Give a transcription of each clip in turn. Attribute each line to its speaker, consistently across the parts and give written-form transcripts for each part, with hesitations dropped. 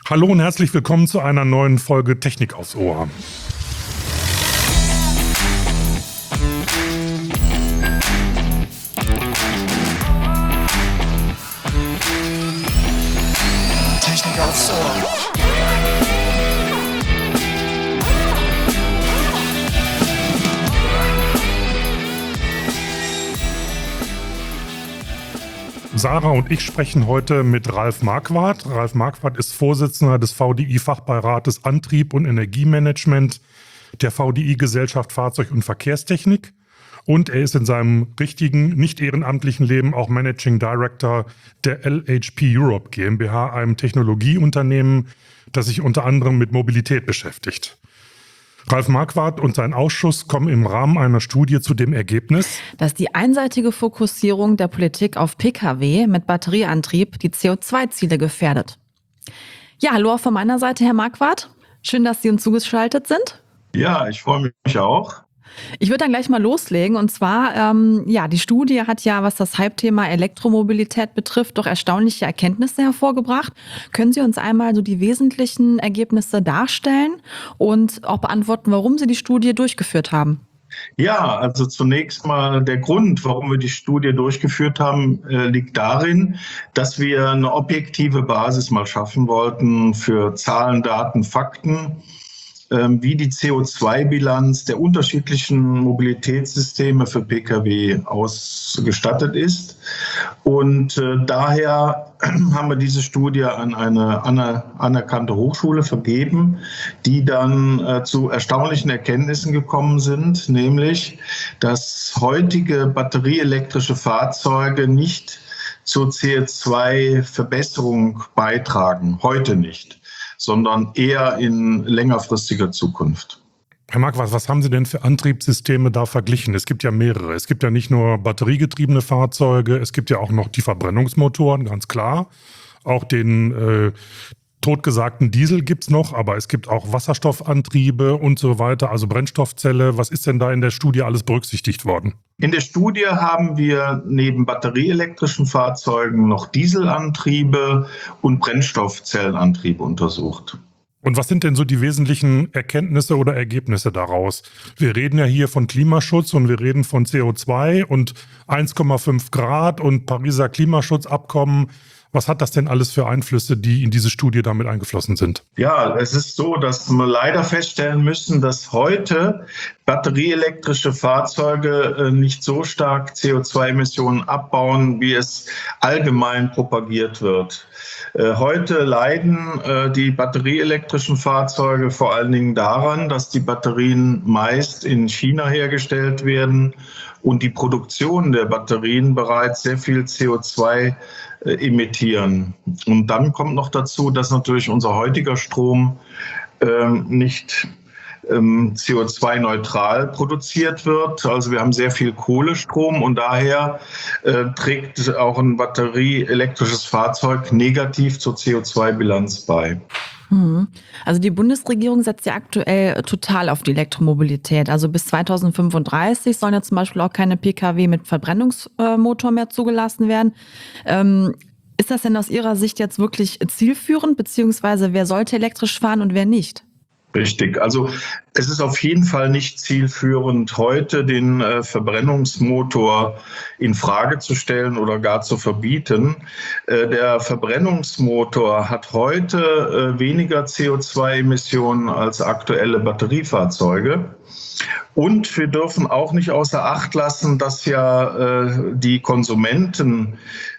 Speaker 1: Hallo und herzlich willkommen zu einer neuen Folge Technik aufs Ohr.
Speaker 2: Technik aufs Ohr.
Speaker 1: Sarah und ich sprechen heute mit Ralf Marquardt. Ralf Marquardt ist Vorsitzender des VDI-Fachbeirates Antrieb und Energiemanagement der VDI-Gesellschaft Fahrzeug- und Verkehrstechnik. Und er ist in seinem richtigen, nicht ehrenamtlichen Leben auch Managing Director der LHP Europe GmbH, einem Technologieunternehmen, das sich unter anderem mit Mobilität beschäftigt. Ralf Marquardt und sein Ausschuss kommen im Rahmen einer Studie zu dem Ergebnis,
Speaker 3: dass die einseitige Fokussierung der Politik auf Pkw mit Batterieantrieb die CO2-Ziele gefährdet. Ja, hallo auch von meiner Seite, Herr Marquardt. Schön, dass Sie uns zugeschaltet sind.
Speaker 4: Ja, ich freue mich auch.
Speaker 3: Ich würde dann gleich mal loslegen. Und zwar, die Studie hat ja, was das Hype-Thema Elektromobilität betrifft, doch erstaunliche Erkenntnisse hervorgebracht. Können Sie uns einmal so die wesentlichen Ergebnisse darstellen und auch beantworten, warum Sie die Studie durchgeführt haben?
Speaker 4: Ja, also zunächst mal der Grund, warum wir die Studie durchgeführt haben, liegt darin, dass wir eine objektive Basis mal schaffen wollten für Zahlen, Daten, Fakten, wie die CO2-Bilanz der unterschiedlichen Mobilitätssysteme für Pkw ausgestattet ist. Und daher haben wir diese Studie an eine anerkannte Hochschule vergeben, die dann zu erstaunlichen Erkenntnissen gekommen sind, nämlich, dass heutige batterieelektrische Fahrzeuge nicht zur CO2-Verbesserung beitragen, heute nicht, sondern eher in längerfristiger Zukunft.
Speaker 1: Herr Marquardt, was haben Sie denn für Antriebssysteme da verglichen? Es gibt ja mehrere. Es gibt ja nicht nur batteriegetriebene Fahrzeuge, es gibt ja auch noch die Verbrennungsmotoren, ganz klar. Auch den totgesagten Diesel gibt's noch, aber es gibt auch Wasserstoffantriebe und so weiter, also Brennstoffzelle. Was ist denn da in der Studie alles berücksichtigt worden?
Speaker 4: In der Studie haben wir neben batterieelektrischen Fahrzeugen noch Dieselantriebe und Brennstoffzellenantriebe untersucht.
Speaker 1: Und was sind denn so die wesentlichen Erkenntnisse oder Ergebnisse daraus? Wir reden ja hier von Klimaschutz und wir reden von CO2 und 1,5 Grad und Pariser Klimaschutzabkommen. Was hat das denn alles für Einflüsse, die in diese Studie damit eingeflossen sind?
Speaker 4: Ja, es ist so, dass wir leider feststellen müssen, dass heute batterieelektrische Fahrzeuge nicht so stark CO2-Emissionen abbauen, wie es allgemein propagiert wird. Heute leiden die batterieelektrischen Fahrzeuge vor allen Dingen daran, dass die Batterien meist in China hergestellt werden und die Produktion der Batterien bereits sehr viel CO2 emittieren. Und dann kommt noch dazu, dass natürlich unser heutiger Strom nicht CO2-neutral produziert wird. Also wir haben sehr viel Kohlestrom und daher trägt auch ein batterieelektrisches Fahrzeug negativ zur CO2-Bilanz bei.
Speaker 3: Also die Bundesregierung setzt ja aktuell total auf die Elektromobilität. Also bis 2035 sollen ja zum Beispiel auch keine Pkw mit Verbrennungsmotor mehr zugelassen werden. Ist das denn aus Ihrer Sicht jetzt wirklich zielführend, beziehungsweise wer sollte elektrisch fahren und wer nicht?
Speaker 4: Richtig. Also es ist auf jeden Fall nicht zielführend, heute den Verbrennungsmotor in Frage zu stellen oder gar zu verbieten. Der Verbrennungsmotor hat heute weniger CO2-Emissionen als aktuelle Batteriefahrzeuge. Und wir dürfen auch nicht außer Acht lassen, dass ja die Konsumenten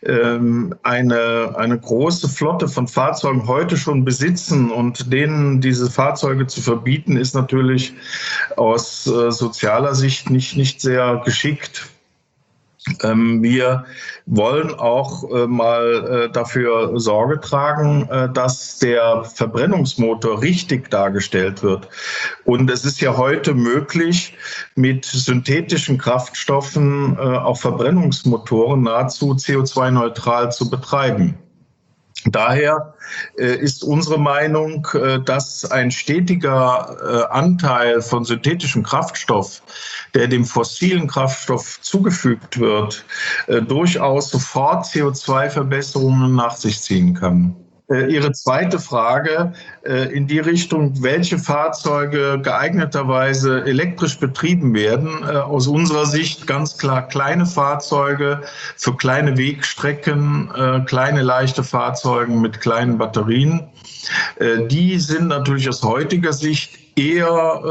Speaker 4: eine große Flotte von Fahrzeugen heute schon besitzen und denen diese Fahrzeuge zu verbieten, ist natürlich aus sozialer Sicht nicht sehr geschickt. Wir wollen auch mal dafür Sorge tragen, dass der Verbrennungsmotor richtig dargestellt wird. Und es ist ja heute möglich, mit synthetischen Kraftstoffen auch Verbrennungsmotoren nahezu CO2-neutral zu betreiben. Daher ist unsere Meinung, dass ein stetiger Anteil von synthetischem Kraftstoff, der dem fossilen Kraftstoff zugefügt wird, durchaus sofort CO2-Verbesserungen nach sich ziehen kann. Ihre zweite Frage in die Richtung, welche Fahrzeuge geeigneterweise elektrisch betrieben werden. Aus unserer Sicht ganz klar kleine Fahrzeuge für kleine Wegstrecken, kleine leichte Fahrzeuge mit kleinen Batterien. Die sind natürlich aus heutiger Sicht eher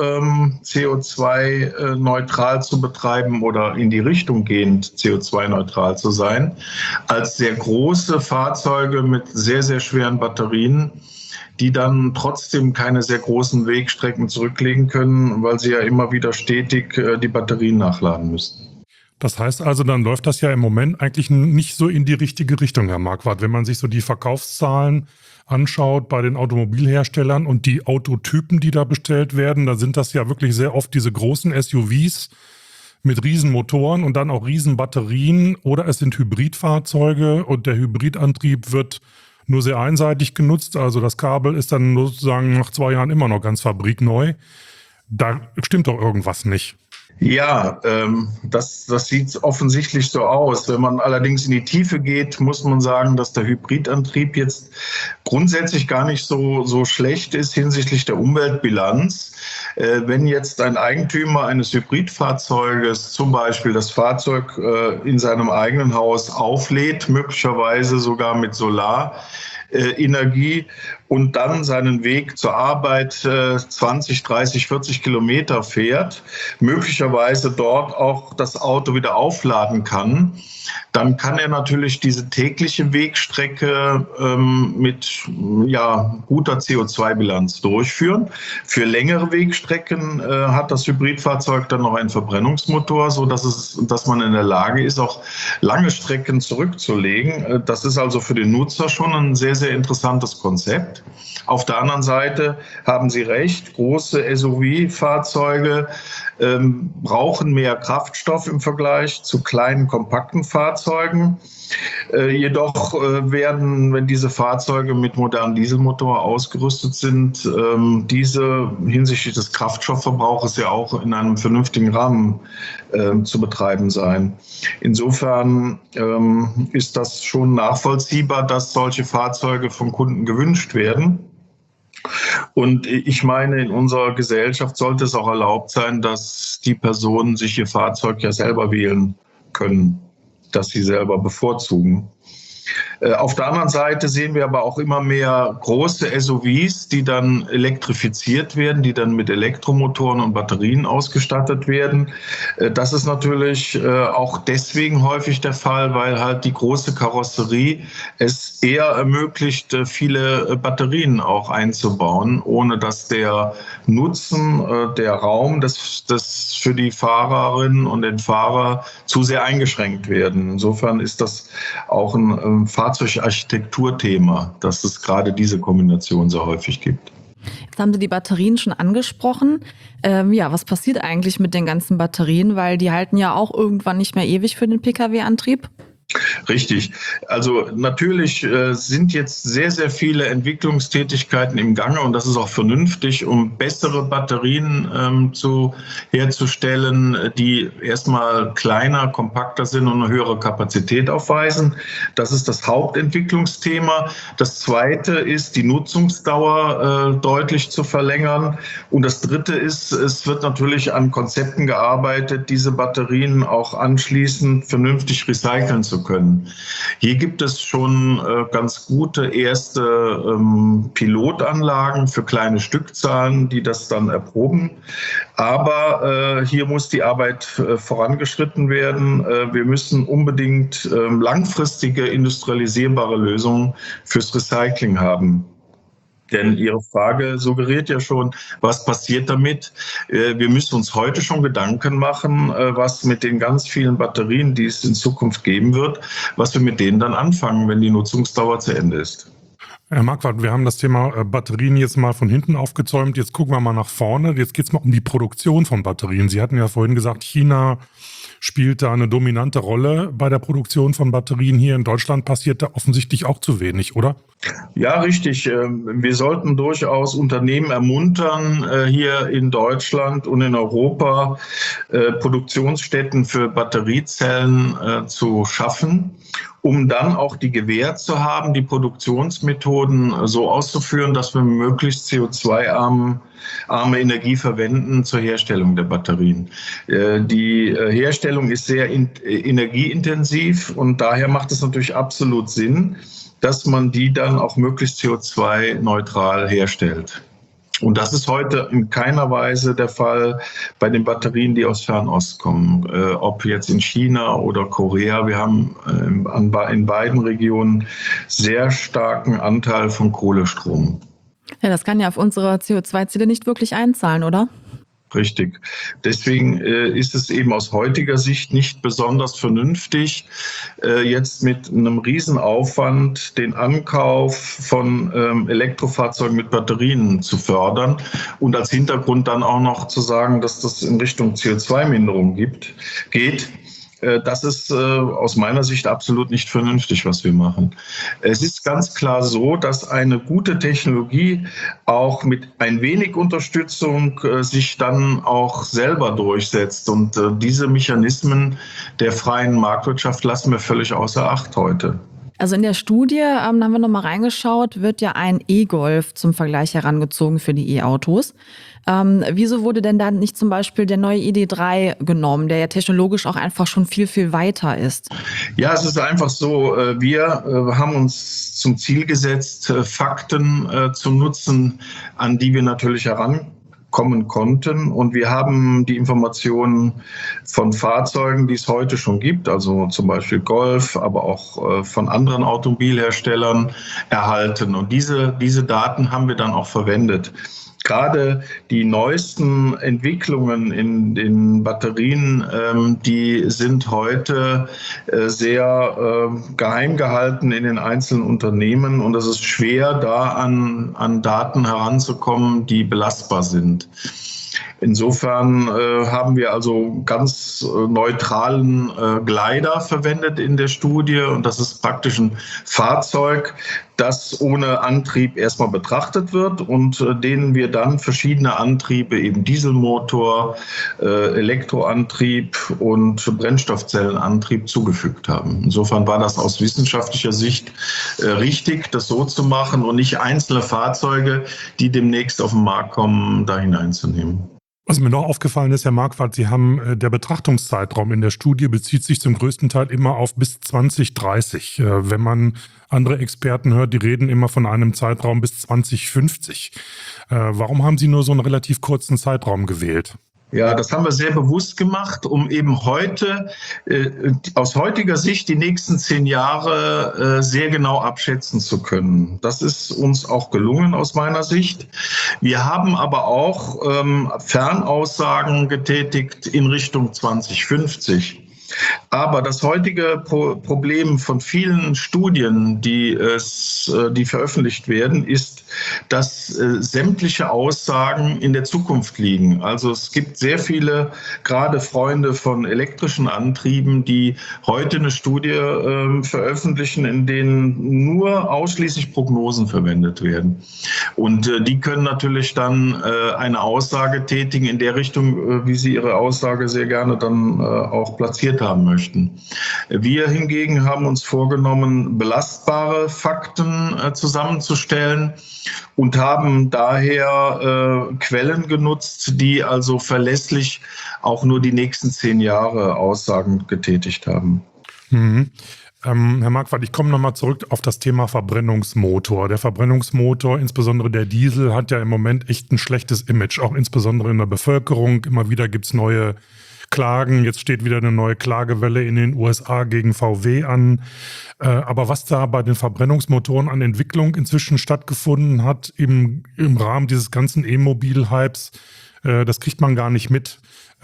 Speaker 4: CO2-neutral zu betreiben oder in die Richtung gehend CO2-neutral zu sein, als sehr große Fahrzeuge mit sehr, sehr schweren Batterien, die dann trotzdem keine sehr großen Wegstrecken zurücklegen können, weil sie ja immer wieder stetig die Batterien nachladen müssen.
Speaker 1: Das heißt also, dann läuft das ja im Moment eigentlich nicht so in die richtige Richtung, Herr Marquardt. Wenn man sich so die Verkaufszahlen anschaut bei den Automobilherstellern und die Autotypen, die da bestellt werden, da sind das ja wirklich sehr oft diese großen SUVs mit Riesenmotoren und dann auch Riesenbatterien, oder es sind Hybridfahrzeuge und der Hybridantrieb wird nur sehr einseitig genutzt. Also das Kabel ist dann sozusagen nach 2 Jahren immer noch ganz fabrikneu. Da stimmt doch irgendwas nicht.
Speaker 4: Ja, das sieht offensichtlich so aus. Wenn man allerdings in die Tiefe geht, muss man sagen, dass der Hybridantrieb jetzt grundsätzlich gar nicht so schlecht ist hinsichtlich der Umweltbilanz. Wenn jetzt ein Eigentümer eines Hybridfahrzeuges zum Beispiel das Fahrzeug in seinem eigenen Haus auflädt, möglicherweise sogar mit Solarenergie, und dann seinen Weg zur Arbeit 20, 30, 40 Kilometer fährt, möglicherweise dort auch das Auto wieder aufladen kann, dann kann er natürlich diese tägliche Wegstrecke mit guter CO2-Bilanz durchführen. Für längere Wegstrecken hat das Hybridfahrzeug dann noch einen Verbrennungsmotor, dass man in der Lage ist, auch lange Strecken zurückzulegen. Das ist also für den Nutzer schon ein sehr, sehr interessantes Konzept. Auf der anderen Seite haben Sie recht, große SUV-Fahrzeuge brauchen mehr Kraftstoff im Vergleich zu kleinen, kompakten Fahrzeugen. Jedoch werden, wenn diese Fahrzeuge mit modernen Dieselmotor ausgerüstet sind, diese hinsichtlich des Kraftstoffverbrauches ja auch in einem vernünftigen Rahmen zu betreiben sein. Insofern ist das schon nachvollziehbar, dass solche Fahrzeuge vom Kunden gewünscht werden. Und ich meine, in unserer Gesellschaft sollte es auch erlaubt sein, dass die Personen sich ihr Fahrzeug ja selber wählen können, dass sie selber bevorzugen. Auf der anderen Seite sehen wir aber auch immer mehr große SUVs, die dann elektrifiziert werden, die dann mit Elektromotoren und Batterien ausgestattet werden. Das ist natürlich auch deswegen häufig der Fall, weil halt die große Karosserie es eher ermöglicht, viele Batterien auch einzubauen, ohne dass der Nutzen, der Raum des für die Fahrerinnen und den Fahrer zu sehr eingeschränkt werden. Insofern ist das auch ein Fahrzeugarchitekturthema, dass es gerade diese Kombination sehr häufig gibt.
Speaker 3: Jetzt haben Sie die Batterien schon angesprochen. Was passiert eigentlich mit den ganzen Batterien? Weil die halten ja auch irgendwann nicht mehr ewig für den Pkw-Antrieb.
Speaker 4: Richtig. Also natürlich sind jetzt sehr, sehr viele Entwicklungstätigkeiten im Gange, und das ist auch vernünftig, um bessere Batterien herzustellen, die erstmal kleiner, kompakter sind und eine höhere Kapazität aufweisen. Das ist das Hauptentwicklungsthema. Das zweite ist, die Nutzungsdauer deutlich zu verlängern. Und das dritte ist, es wird natürlich an Konzepten gearbeitet, diese Batterien auch anschließend vernünftig recyceln zu können. Hier gibt es schon ganz gute erste Pilotanlagen für kleine Stückzahlen, die das dann erproben. Aber hier muss die Arbeit vorangeschritten werden. Wir müssen unbedingt langfristige industrialisierbare Lösungen fürs Recycling haben. Denn Ihre Frage suggeriert ja schon, was passiert damit? Wir müssen uns heute schon Gedanken machen, was mit den ganz vielen Batterien, die es in Zukunft geben wird, was wir mit denen dann anfangen, wenn die Nutzungsdauer zu Ende ist.
Speaker 1: Herr Marquardt, wir haben das Thema Batterien jetzt mal von hinten aufgezäumt. Jetzt gucken wir mal nach vorne. Jetzt geht es mal um die Produktion von Batterien. Sie hatten ja vorhin gesagt, China spielt da eine dominante Rolle bei der Produktion von Batterien. Hier in Deutschland passiert da offensichtlich auch zu wenig, oder?
Speaker 4: Ja, richtig. Wir sollten durchaus Unternehmen ermuntern, hier in Deutschland und in Europa Produktionsstätten für Batteriezellen zu schaffen. um dann auch die Gewähr zu haben, die Produktionsmethoden so auszuführen, dass wir möglichst CO2-arme Energie verwenden zur Herstellung der Batterien. Die Herstellung ist sehr energieintensiv und daher macht es natürlich absolut Sinn, dass man die dann auch möglichst CO2-neutral herstellt. Und das ist heute in keiner Weise der Fall bei den Batterien, die aus Fernost kommen. Ob jetzt in China oder Korea, wir haben in beiden Regionen sehr starken Anteil von Kohlestrom.
Speaker 3: Ja, das kann ja auf unsere CO2-Ziele nicht wirklich einzahlen, oder?
Speaker 4: Richtig. Deswegen ist es eben aus heutiger Sicht nicht besonders vernünftig, jetzt mit einem Riesenaufwand den Ankauf von Elektrofahrzeugen mit Batterien zu fördern und als Hintergrund dann auch noch zu sagen, dass das in Richtung CO2-Minderung geht. Das ist aus meiner Sicht absolut nicht vernünftig, was wir machen. Es ist ganz klar so, dass eine gute Technologie auch mit ein wenig Unterstützung sich dann auch selber durchsetzt. Und diese Mechanismen der freien Marktwirtschaft lassen wir völlig außer Acht heute.
Speaker 3: Also in der Studie, da haben wir nochmal reingeschaut, wird ja ein E-Golf zum Vergleich herangezogen für die E-Autos. Wieso wurde denn dann nicht zum Beispiel der neue ID.3 genommen, der ja technologisch auch einfach schon viel, viel weiter ist?
Speaker 4: Ja, es ist einfach so, wir haben uns zum Ziel gesetzt, Fakten zu nutzen, an die wir natürlich herankommen konnten. Und wir haben die Informationen von Fahrzeugen, die es heute schon gibt, also zum Beispiel Golf, aber auch von anderen Automobilherstellern erhalten. Und diese Daten haben wir dann auch verwendet. Gerade die neuesten Entwicklungen in den Batterien, die sind heute sehr geheim gehalten in den einzelnen Unternehmen und es ist schwer, da an Daten heranzukommen, die belastbar sind. Insofern haben wir also ganz neutralen Glider verwendet in der Studie und das ist praktisch ein Fahrzeug, das ohne Antrieb erstmal betrachtet wird und denen wir dann verschiedene Antriebe, eben Dieselmotor, Elektroantrieb und Brennstoffzellenantrieb zugefügt haben. Insofern war das aus wissenschaftlicher Sicht richtig, das so zu machen und nicht einzelne Fahrzeuge, die demnächst auf den Markt kommen, da hineinzunehmen.
Speaker 1: Was mir noch aufgefallen ist, Herr Marquardt, Sie haben, der Betrachtungszeitraum in der Studie bezieht sich zum größten Teil immer auf bis 2030. Wenn man andere Experten hört, die reden immer von einem Zeitraum bis 2050. Warum haben Sie nur so einen relativ kurzen Zeitraum gewählt?
Speaker 4: Ja, das haben wir sehr bewusst gemacht, um eben heute, aus heutiger Sicht, die nächsten 10 Jahre sehr genau abschätzen zu können. Das ist uns auch gelungen aus meiner Sicht. Wir haben aber auch Fernaussagen getätigt in Richtung 2050. Aber das heutige Problem von vielen Studien, die veröffentlicht werden, ist, dass sämtliche Aussagen in der Zukunft liegen. Also es gibt sehr viele, gerade Freunde von elektrischen Antrieben, die heute eine Studie veröffentlichen, in denen nur ausschließlich Prognosen verwendet werden. Und die können natürlich dann eine Aussage tätigen in der Richtung, wie sie ihre Aussage sehr gerne dann auch platziert haben möchten. Wir hingegen haben uns vorgenommen, belastbare Fakten zusammenzustellen und haben daher Quellen genutzt, die also verlässlich auch nur die nächsten 10 Jahre Aussagen getätigt haben.
Speaker 1: Mhm. Herr Marquardt, ich komme nochmal zurück auf das Thema Verbrennungsmotor. Der Verbrennungsmotor, insbesondere der Diesel, hat ja im Moment echt ein schlechtes Image, auch insbesondere in der Bevölkerung. Immer wieder gibt es neue Klagen. Jetzt steht wieder eine neue Klagewelle in den USA gegen VW an. Aber was da bei den Verbrennungsmotoren an Entwicklung inzwischen stattgefunden hat im Rahmen dieses ganzen E-Mobil-Hypes, das kriegt man gar nicht mit.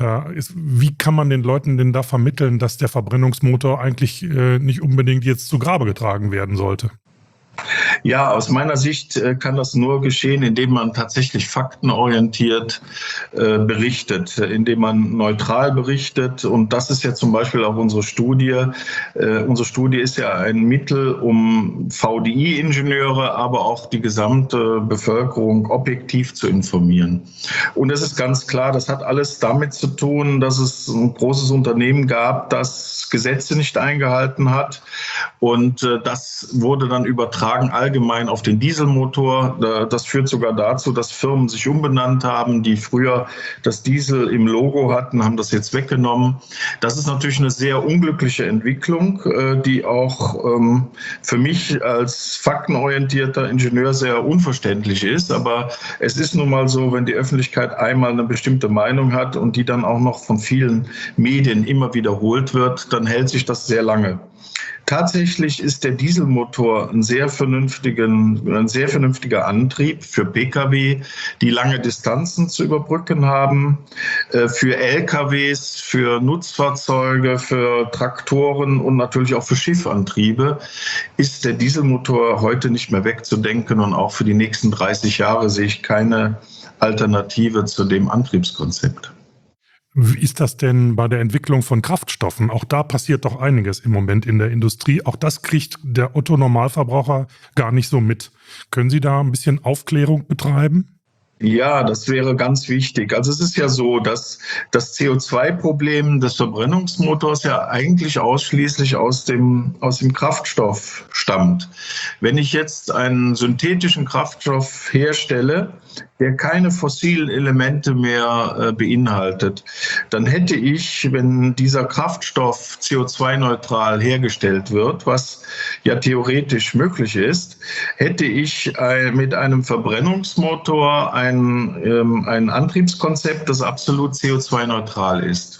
Speaker 1: Wie kann man den Leuten denn da vermitteln, dass der Verbrennungsmotor eigentlich nicht unbedingt jetzt zu Grabe getragen werden sollte?
Speaker 4: Ja, aus meiner Sicht kann das nur geschehen, indem man tatsächlich faktenorientiert berichtet, indem man neutral berichtet. Und das ist ja zum Beispiel auch unsere Studie. Unsere Studie ist ja ein Mittel, um VDI-Ingenieure, aber auch die gesamte Bevölkerung objektiv zu informieren. Und es ist ganz klar, das hat alles damit zu tun, dass es ein großes Unternehmen gab, das Gesetze nicht eingehalten hat. Und das wurde dann übertragen allgemein auf den Dieselmotor. Das führt sogar dazu, dass Firmen sich umbenannt haben, die früher das Diesel im Logo hatten, haben das jetzt weggenommen. Das ist natürlich eine sehr unglückliche Entwicklung, die auch für mich als faktenorientierter Ingenieur sehr unverständlich ist. Aber es ist nun mal so, wenn die Öffentlichkeit einmal eine bestimmte Meinung hat und die dann auch noch von vielen Medien immer wiederholt wird, dann hält sich das sehr lange. Tatsächlich ist der Dieselmotor ein sehr vernünftiger Antrieb für Pkw, die lange Distanzen zu überbrücken haben, für LKWs, für Nutzfahrzeuge, für Traktoren und natürlich auch für Schiffantriebe ist der Dieselmotor heute nicht mehr wegzudenken und auch für die nächsten 30 Jahre sehe ich keine Alternative zu dem Antriebskonzept.
Speaker 1: Wie ist das denn bei der Entwicklung von Kraftstoffen? Auch da passiert doch einiges im Moment in der Industrie. Auch das kriegt der Otto-Normalverbraucher gar nicht so mit. Können Sie da ein bisschen Aufklärung betreiben?
Speaker 4: Ja, das wäre ganz wichtig. Also es ist ja so, dass das CO2-Problem des Verbrennungsmotors ja eigentlich ausschließlich aus dem Kraftstoff stammt. Wenn ich jetzt einen synthetischen Kraftstoff herstelle, der keine fossilen Elemente mehr beinhaltet, dann hätte ich, wenn dieser Kraftstoff CO2-neutral hergestellt wird, was ja theoretisch möglich ist, hätte ich mit einem Verbrennungsmotor ein Antriebskonzept, das absolut CO2-neutral ist.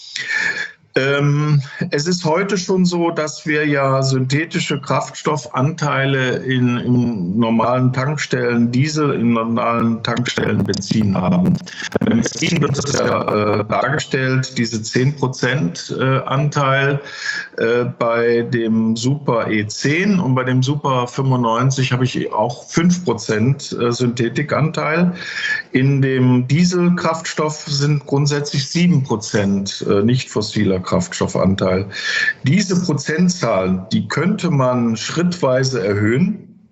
Speaker 4: Es ist heute schon so, dass wir ja synthetische Kraftstoffanteile in normalen Tankstellen Diesel, in normalen Tankstellen Benzin haben. Beim Benzin wird es ja dargestellt, diese 10% Anteil bei dem Super E10 und bei dem Super 95 habe ich auch 5% Synthetikanteil. In dem Dieselkraftstoff sind grundsätzlich 7% nicht fossiler Kraftstoffanteil. Diese Prozentzahl, die könnte man schrittweise erhöhen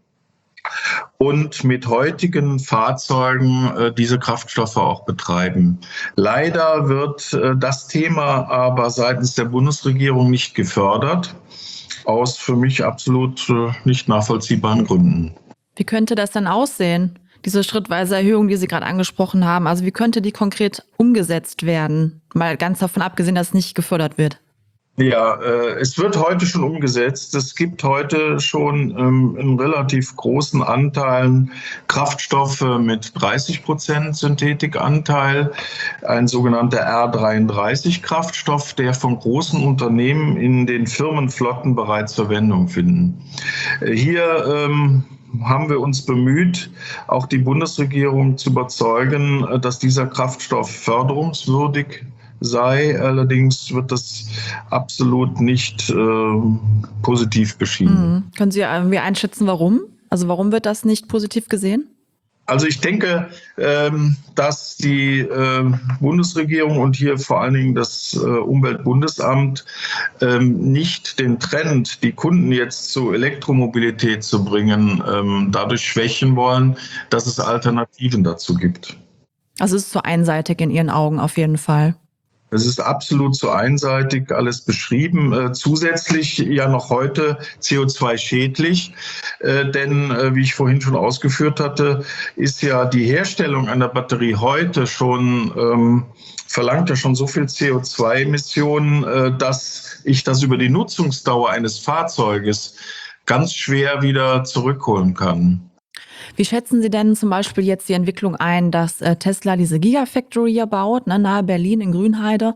Speaker 4: und mit heutigen Fahrzeugen diese Kraftstoffe auch betreiben. Leider wird das Thema aber seitens der Bundesregierung nicht gefördert, aus für mich absolut nicht nachvollziehbaren Gründen.
Speaker 3: Wie könnte das dann aussehen, diese schrittweise Erhöhung, die Sie gerade angesprochen haben? Also wie könnte die konkret umgesetzt werden? Mal ganz davon abgesehen, dass es nicht gefördert wird.
Speaker 4: Ja, es wird heute schon umgesetzt. Es gibt heute schon in relativ großen Anteilen Kraftstoffe mit 30% Synthetikanteil, ein sogenannter R33-Kraftstoff, der von großen Unternehmen in den Firmenflotten bereits Verwendung finden. Hier haben wir uns bemüht, auch die Bundesregierung zu überzeugen, dass dieser Kraftstoff förderungswürdig sei. Allerdings wird das absolut nicht positiv beschieden.
Speaker 3: Können Sie irgendwie einschätzen, warum? Also warum wird das nicht positiv gesehen?
Speaker 4: Also ich denke, dass die Bundesregierung und hier vor allen Dingen das Umweltbundesamt nicht den Trend, die Kunden jetzt zur Elektromobilität zu bringen, dadurch schwächen wollen, dass es Alternativen dazu gibt.
Speaker 3: Also es ist zu einseitig in Ihren Augen auf jeden Fall.
Speaker 4: Es ist absolut zu einseitig alles beschrieben. Zusätzlich ja noch heute CO2-schädlich, denn wie ich vorhin schon ausgeführt hatte, ist ja die Herstellung einer Batterie heute schon, verlangt ja schon so viel CO2-Emissionen, dass ich das über die Nutzungsdauer eines Fahrzeuges ganz schwer wieder zurückholen kann.
Speaker 3: Wie schätzen Sie denn zum Beispiel jetzt die Entwicklung ein, dass Tesla diese Gigafactory hier baut, nahe Berlin in Grünheide?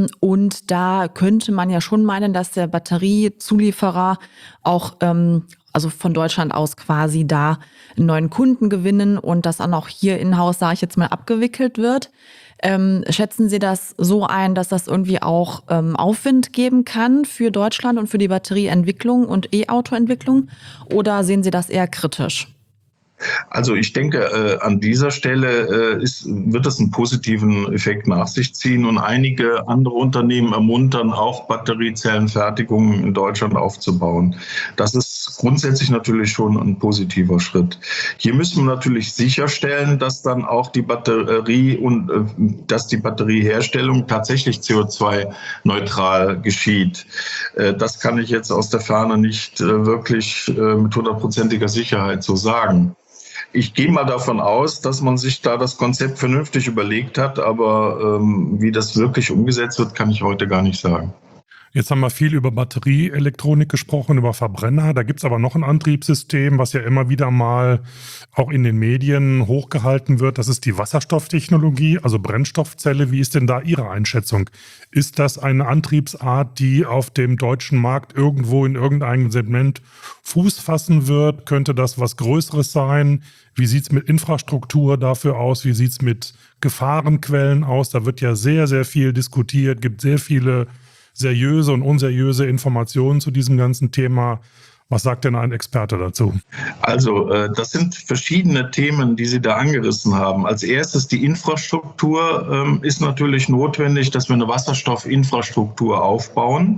Speaker 3: Und da könnte man ja schon meinen, dass der Batteriezulieferer auch also von Deutschland aus quasi da einen neuen Kunden gewinnen und das dann auch hier in-house, sage ich jetzt mal, abgewickelt wird. Schätzen Sie das so ein, dass das irgendwie auch Aufwind geben kann für Deutschland und für die Batterieentwicklung und E-Auto-Entwicklung? Oder sehen Sie das eher kritisch?
Speaker 4: Also ich denke, an dieser Stelle wird es einen positiven Effekt nach sich ziehen und einige andere Unternehmen ermuntern, auch Batteriezellenfertigungen in Deutschland aufzubauen. Das ist grundsätzlich natürlich schon ein positiver Schritt. Hier müssen wir natürlich sicherstellen, dass dann auch die dass die Batterieherstellung tatsächlich CO2-neutral geschieht. Das kann ich jetzt aus der Ferne nicht wirklich mit 100%iger Sicherheit so sagen. Ich gehe mal davon aus, dass man sich da das Konzept vernünftig überlegt hat, aber wie das wirklich umgesetzt wird, kann ich heute gar nicht sagen.
Speaker 1: Jetzt haben wir viel über Batterieelektronik gesprochen, über Verbrenner. Da gibt's aber noch ein Antriebssystem, was ja immer wieder mal auch in den Medien hochgehalten wird. Das ist die Wasserstofftechnologie, also Brennstoffzelle. Wie ist denn da Ihre Einschätzung? Ist das eine Antriebsart, die auf dem deutschen Markt irgendwo in irgendeinem Segment Fuß fassen wird? Könnte das was Größeres sein? Wie sieht's mit Infrastruktur dafür aus? Wie sieht's mit Gefahrenquellen aus? Da wird ja sehr, sehr viel diskutiert, gibt sehr viele seriöse und unseriöse Informationen zu diesem ganzen Thema. Was sagt denn ein Experte dazu?
Speaker 4: Also das sind verschiedene Themen, die Sie da angerissen haben. Als erstes die Infrastruktur ist natürlich notwendig, dass wir eine Wasserstoffinfrastruktur aufbauen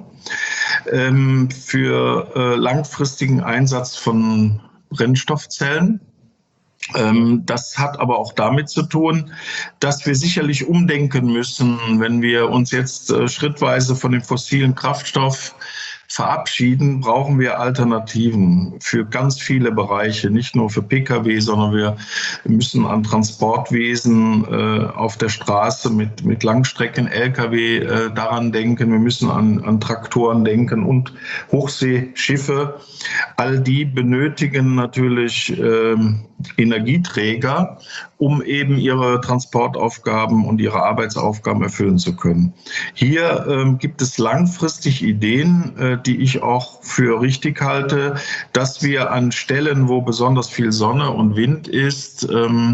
Speaker 4: für langfristigen Einsatz von Brennstoffzellen. Das hat aber auch damit zu tun, dass wir sicherlich umdenken müssen, wenn wir uns jetzt schrittweise von dem fossilen Kraftstoff verabschieden, brauchen wir Alternativen für ganz viele Bereiche, nicht nur für Pkw, sondern wir müssen an Transportwesen auf der Straße mit Langstrecken-Lkw daran denken, wir müssen an Traktoren denken und Hochseeschiffe. All die benötigen natürlich Energieträger, um eben ihre Transportaufgaben und ihre Arbeitsaufgaben erfüllen zu können. Hier gibt es langfristig Ideen, die ich auch für richtig halte, dass wir an Stellen, wo besonders viel Sonne und Wind ist,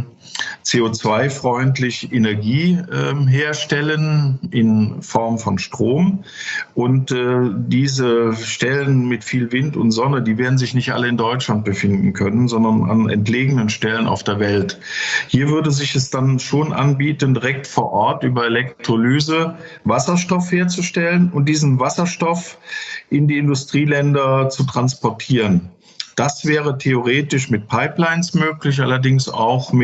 Speaker 4: CO2-freundlich Energie herstellen in Form von Strom. Und diese Stellen mit viel Wind und Sonne, die werden sich nicht alle in Deutschland befinden können, sondern an entlegenen Stellen auf der Welt. Hier würde sich es dann schon anbieten, direkt vor Ort über Elektrolyse Wasserstoff herzustellen und diesen Wasserstoff in die Industrieländer zu transportieren. Das wäre theoretisch mit Pipelines möglich, allerdings auch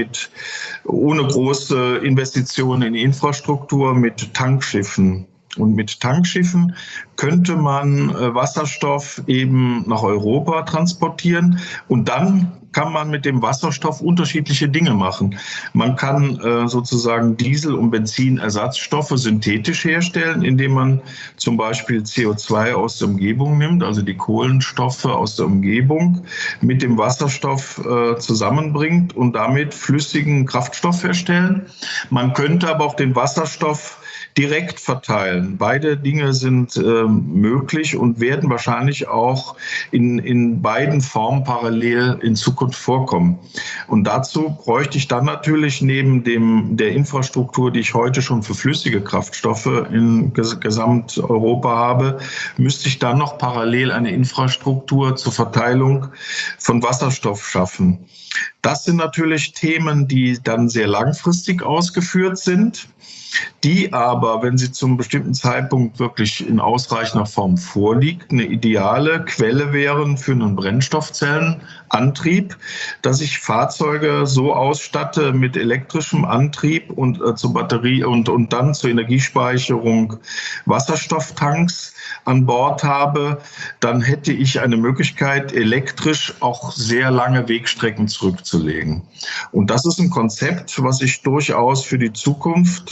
Speaker 4: ohne große Investitionen in Infrastruktur mit Tankschiffen. Und mit Tankschiffen könnte man Wasserstoff eben nach Europa transportieren und dann kann man mit dem Wasserstoff unterschiedliche Dinge machen. Man kann sozusagen Diesel- und Benzinersatzstoffe synthetisch herstellen, indem man zum Beispiel CO2 aus der Umgebung nimmt, also die Kohlenstoffe aus der Umgebung, mit dem Wasserstoff zusammenbringt und damit flüssigen Kraftstoff herstellen. Man könnte aber auch den Wasserstoff direkt verteilen. Beide Dinge sind möglich und werden wahrscheinlich auch in beiden Formen parallel in Zukunft vorkommen. Und dazu bräuchte ich dann natürlich neben der Infrastruktur, die ich heute schon für flüssige Kraftstoffe in Gesamteuropa habe, müsste ich dann noch parallel eine Infrastruktur zur Verteilung von Wasserstoff schaffen. Das sind natürlich Themen, die dann sehr langfristig ausgeführt sind, die aber, wenn sie zum bestimmten Zeitpunkt wirklich in ausreichender Form vorliegt, eine ideale Quelle wären für einen Brennstoffzellenantrieb, dass ich Fahrzeuge so ausstatte mit elektrischem Antrieb und zur Batterie und dann zur Energiespeicherung Wasserstofftanks an Bord habe, dann hätte ich eine Möglichkeit, elektrisch auch sehr lange Wegstrecken zurückzulegen. Und das ist ein Konzept, was ich durchaus für die Zukunft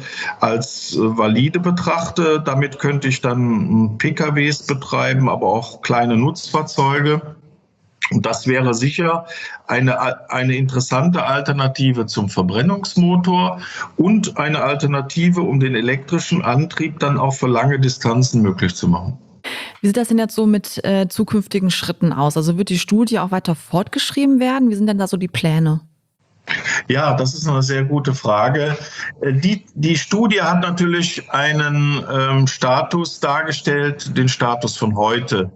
Speaker 4: als valide betrachte. Damit könnte ich dann PKWs betreiben, aber auch kleine Nutzfahrzeuge. Und das wäre sicher eine interessante Alternative zum Verbrennungsmotor und eine Alternative, um den elektrischen Antrieb dann auch für lange Distanzen möglich zu machen.
Speaker 3: Wie sieht das denn jetzt so mit zukünftigen Schritten aus? Also wird die Studie auch weiter fortgeschrieben werden? Wie sind denn da so die Pläne?
Speaker 4: Ja, das ist eine sehr gute Frage. Die Studie hat natürlich einen Status dargestellt, den Status von heute.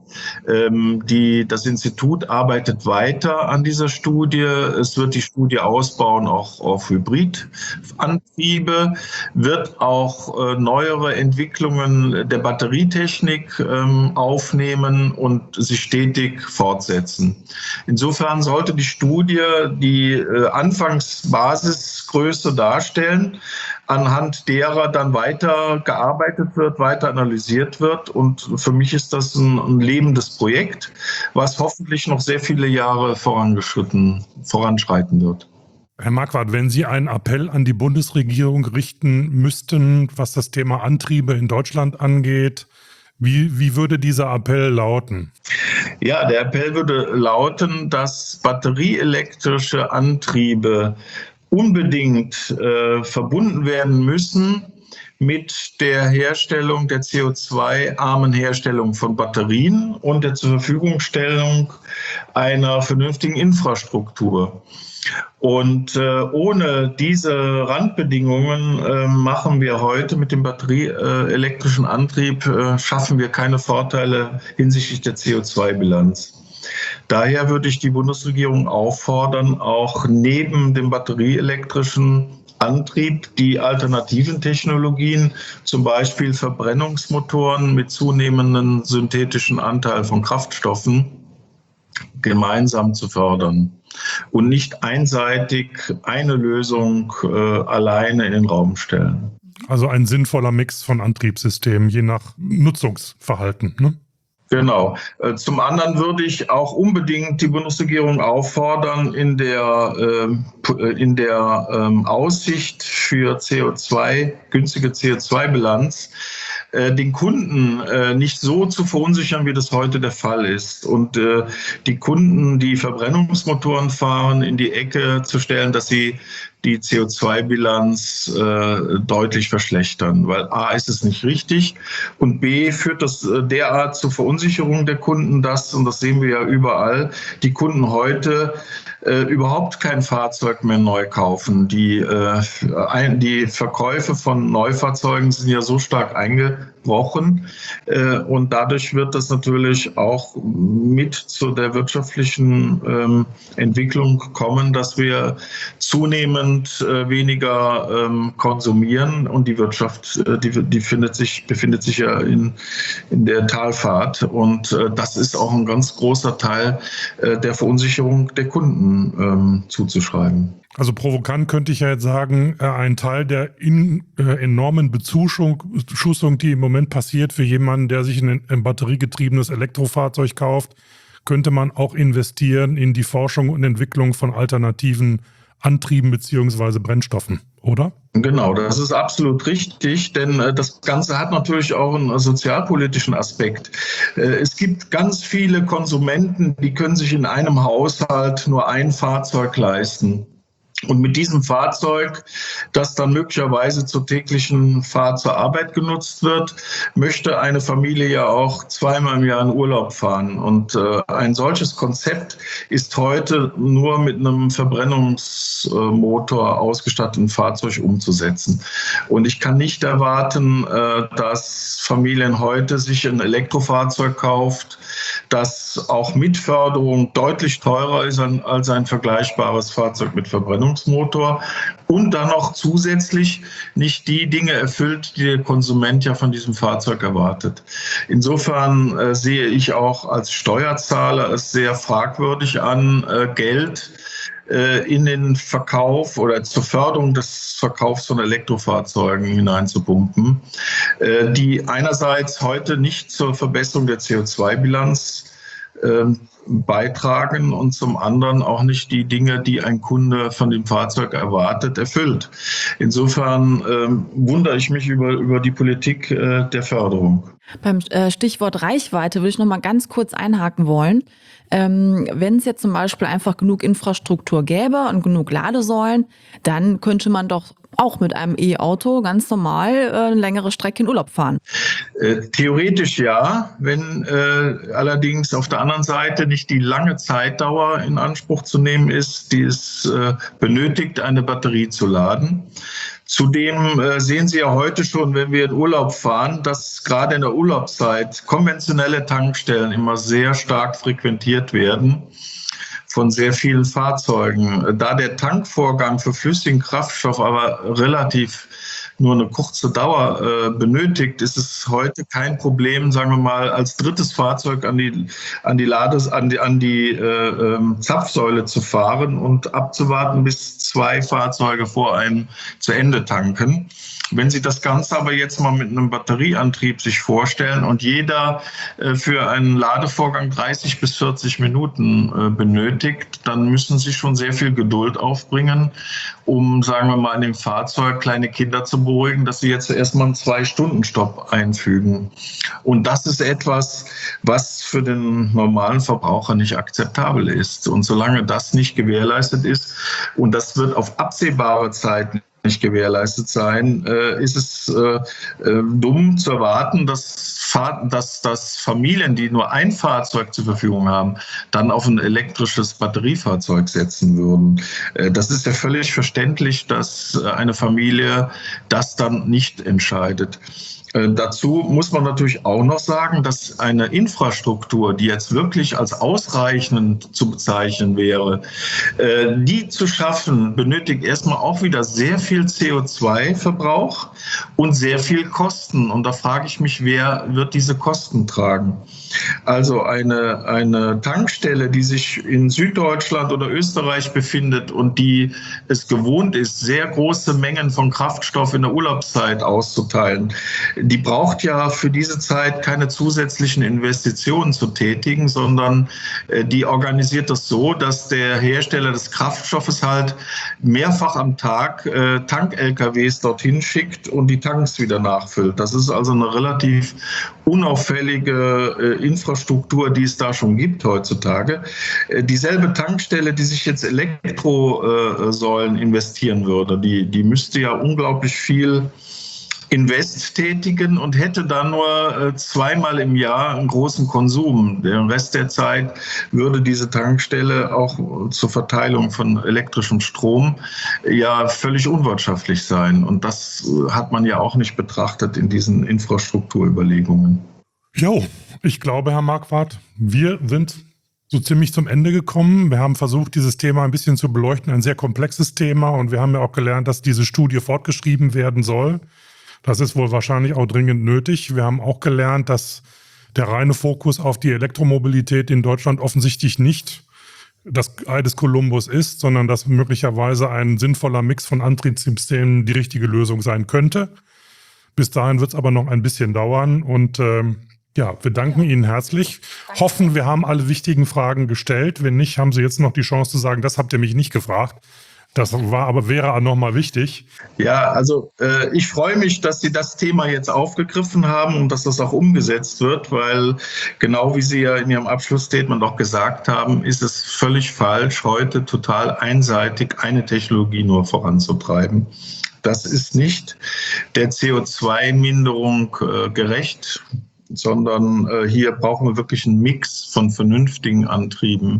Speaker 4: Das Institut arbeitet weiter an dieser Studie. Es wird die Studie ausbauen, auch auf Hybridantriebe, wird auch neuere Entwicklungen der Batterietechnik aufnehmen und sich stetig fortsetzen. Insofern sollte die Studie die Anfangsbasisgröße darstellen, anhand derer dann weiter gearbeitet wird, weiter analysiert wird. Und für mich ist das ein lebendes Projekt, was hoffentlich noch sehr viele Jahre voranschreiten wird.
Speaker 1: Herr Marquardt, wenn Sie einen Appell an die Bundesregierung richten müssten, was das Thema Antriebe in Deutschland angeht, wie würde dieser Appell lauten?
Speaker 4: Ja, der Appell würde lauten, dass batterieelektrische Antriebe unbedingt verbunden werden müssen mit der Herstellung der CO2-armen Herstellung von Batterien und der Zurverfügungstellung einer vernünftigen Infrastruktur. Und ohne diese Randbedingungen machen wir heute mit dem batterieelektrischen Antrieb, schaffen wir keine Vorteile hinsichtlich der CO2-Bilanz. Daher würde ich die Bundesregierung auffordern, auch neben dem batterieelektrischen Antrieb die alternativen Technologien, zum Beispiel Verbrennungsmotoren mit zunehmendem synthetischen Anteil von Kraftstoffen, gemeinsam zu fördern und nicht einseitig eine Lösung alleine in den Raum stellen.
Speaker 1: Also ein sinnvoller Mix von Antriebssystemen, je nach Nutzungsverhalten, ne?
Speaker 4: Genau. Zum anderen würde ich auch unbedingt die Bundesregierung auffordern, in der Aussicht für günstige CO2-Bilanz, den Kunden nicht so zu verunsichern, wie das heute der Fall ist. Und die Kunden, die Verbrennungsmotoren fahren, in die Ecke zu stellen, dass sie die CO2-Bilanz deutlich verschlechtern. Weil A, ist es nicht richtig und B, führt das derart zur Verunsicherung der Kunden, und das sehen wir ja überall, die Kunden heute überhaupt kein Fahrzeug mehr neu kaufen. Die Verkäufe von Neufahrzeugen sind ja so stark eingebrochen und dadurch wird das natürlich auch mit zu der wirtschaftlichen Entwicklung kommen, dass wir zunehmend weniger konsumieren und die Wirtschaft, die befindet sich ja in der Talfahrt und das ist auch ein ganz großer Teil der Verunsicherung der Kunden zuzuschreiben.
Speaker 1: Also provokant könnte ich ja jetzt sagen, ein Teil der enormen Bezuschussung, die im Moment passiert für jemanden, der sich ein batteriegetriebenes Elektrofahrzeug kauft, könnte man auch investieren in die Forschung und Entwicklung von alternativen Antrieben bzw. Brennstoffen, oder?
Speaker 4: Genau, das ist absolut richtig, denn das Ganze hat natürlich auch einen sozialpolitischen Aspekt. Es gibt ganz viele Konsumenten, die können sich in einem Haushalt nur ein Fahrzeug leisten. Und mit diesem Fahrzeug, das dann möglicherweise zur täglichen Fahrt zur Arbeit genutzt wird, möchte eine Familie ja auch zweimal im Jahr in Urlaub fahren. Und ein solches Konzept ist heute nur mit einem Verbrennungsmotor ausgestatteten Fahrzeug umzusetzen. Und ich kann nicht erwarten, dass Familien heute sich ein Elektrofahrzeug kauft, das auch mit Förderung deutlich teurer ist als ein vergleichbares Fahrzeug mit Verbrennungsmotor und dann noch zusätzlich nicht die Dinge erfüllt, die der Konsument ja von diesem Fahrzeug erwartet. Insofern sehe ich auch als Steuerzahler es sehr fragwürdig an, Geld in den Verkauf oder zur Förderung des Verkaufs von Elektrofahrzeugen hineinzupumpen, die einerseits heute nicht zur Verbesserung der CO2-Bilanz beitragen und zum anderen auch nicht die Dinge, die ein Kunde von dem Fahrzeug erwartet, erfüllt. Insofern wundere ich mich über die Politik der Förderung.
Speaker 3: Beim Stichwort Reichweite würde ich noch mal ganz kurz einhaken wollen. Wenn es jetzt zum Beispiel einfach genug Infrastruktur gäbe und genug Ladesäulen, dann könnte man doch auch mit einem E-Auto ganz normal eine längere Strecke in Urlaub fahren.
Speaker 4: Theoretisch ja, wenn allerdings auf der anderen Seite nicht die lange Zeitdauer in Anspruch zu nehmen ist, die es benötigt, eine Batterie zu laden. Zudem sehen Sie ja heute schon, wenn wir in Urlaub fahren, dass gerade in der Urlaubszeit konventionelle Tankstellen immer sehr stark frequentiert werden von sehr vielen Fahrzeugen. Da der Tankvorgang für flüssigen Kraftstoff aber relativ nur eine kurze Dauer benötigt, ist es heute kein Problem, sagen wir mal, als drittes Fahrzeug an die Zapfsäule zu fahren und abzuwarten, bis 2 Fahrzeuge vor einem zu Ende tanken. Wenn Sie das Ganze aber jetzt mal mit einem Batterieantrieb sich vorstellen und jeder für einen Ladevorgang 30 bis 40 Minuten benötigt, dann müssen Sie schon sehr viel Geduld aufbringen, um, sagen wir mal, in dem Fahrzeug kleine Kinder zu beruhigen, dass Sie jetzt erstmal einen 2-Stunden-Stopp einfügen. Und das ist etwas, was für den normalen Verbraucher nicht akzeptabel ist. Und solange das nicht gewährleistet ist, und das wird auf absehbare Zeit nicht gewährleistet sein, ist es dumm zu erwarten, dass Familien, die nur ein Fahrzeug zur Verfügung haben, dann auf ein elektrisches Batteriefahrzeug setzen würden. Das ist ja völlig verständlich, dass eine Familie das dann nicht entscheidet. Dazu muss man natürlich auch noch sagen, dass eine Infrastruktur, die jetzt wirklich als ausreichend zu bezeichnen wäre, die zu schaffen, benötigt erstmal auch wieder sehr viel CO2-Verbrauch und sehr viel Kosten. Und da frage ich mich, wer wird diese Kosten tragen? Also eine Tankstelle, die sich in Süddeutschland oder Österreich befindet und die es gewohnt ist, sehr große Mengen von Kraftstoff in der Urlaubszeit auszuteilen, die braucht ja für diese Zeit keine zusätzlichen Investitionen zu tätigen, sondern die organisiert das so, dass der Hersteller des Kraftstoffes halt mehrfach am Tag Tank-LKWs dorthin schickt und die Tanks wieder nachfüllt. Das ist also eine relativ unauffällige Infrastruktur, die es da schon gibt heutzutage. Dieselbe Tankstelle, die sich jetzt Elektrosäulen investieren würde, die müsste ja unglaublich viel Invest tätigen und hätte dann nur 2-mal im Jahr einen großen Konsum. Den Rest der Zeit würde diese Tankstelle auch zur Verteilung von elektrischem Strom ja völlig unwirtschaftlich sein. Und das hat man ja auch nicht betrachtet in diesen Infrastrukturüberlegungen.
Speaker 1: Jo, ich glaube, Herr Marquardt, wir sind so ziemlich zum Ende gekommen. Wir haben versucht, dieses Thema ein bisschen zu beleuchten, ein sehr komplexes Thema. Und wir haben ja auch gelernt, dass diese Studie fortgeschrieben werden soll. Das ist wohl wahrscheinlich auch dringend nötig. Wir haben auch gelernt, dass der reine Fokus auf die Elektromobilität in Deutschland offensichtlich nicht das Ei des Kolumbus ist, sondern dass möglicherweise ein sinnvoller Mix von Antriebssystemen die richtige Lösung sein könnte. Bis dahin wird es aber noch ein bisschen dauern. Und wir danken Ihnen herzlich. Hoffen, wir haben alle wichtigen Fragen gestellt. Wenn nicht, haben Sie jetzt noch die Chance zu sagen, das habt ihr mich nicht gefragt. Das wäre nochmal wichtig.
Speaker 4: Ja, also ich freue mich, dass Sie das Thema jetzt aufgegriffen haben und dass das auch umgesetzt wird, weil genau wie Sie ja in Ihrem Abschlussstatement auch gesagt haben, ist es völlig falsch, heute total einseitig eine Technologie nur voranzutreiben. Das ist nicht der CO2-Minderung gerecht, sondern hier brauchen wir wirklich einen Mix von vernünftigen Antrieben,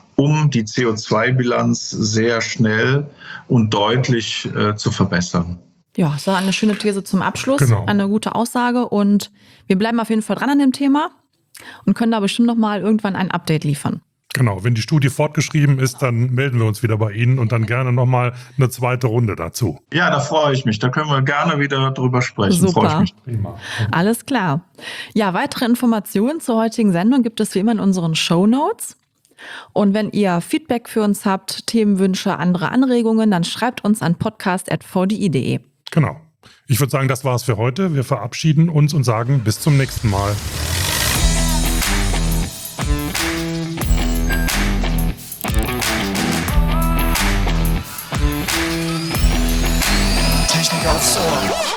Speaker 4: um die CO2-Bilanz sehr schnell und deutlich zu verbessern.
Speaker 3: Ja, das war eine schöne These zum Abschluss,
Speaker 1: Genau.
Speaker 3: Eine gute Aussage und wir bleiben auf jeden Fall dran an dem Thema und können da bestimmt nochmal irgendwann ein Update liefern.
Speaker 1: Genau, wenn die Studie fortgeschrieben ist, dann melden wir uns wieder bei Ihnen und dann gerne nochmal eine zweite Runde dazu.
Speaker 4: Ja, da freue ich mich. Da können wir gerne wieder drüber sprechen.
Speaker 3: Super.
Speaker 4: Freue ich mich.
Speaker 1: Prima.
Speaker 3: Alles klar. Ja, weitere Informationen zur heutigen Sendung gibt es wie immer in unseren Shownotes. Und wenn ihr Feedback für uns habt, Themenwünsche, andere Anregungen, dann schreibt uns an podcast@vdi.de.
Speaker 1: Genau. Ich würde sagen, das war's für heute. Wir verabschieden uns und sagen bis zum nächsten Mal.
Speaker 2: Technik aufs Ohr.